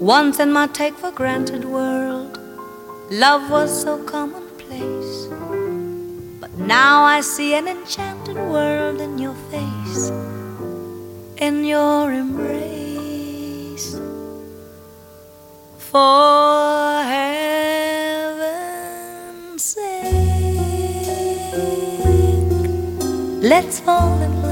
Once in my take for granted world, love was so commonplace. But now I see an enchanted world in your face, in your embrace. For heaven's sake, let's fall in love.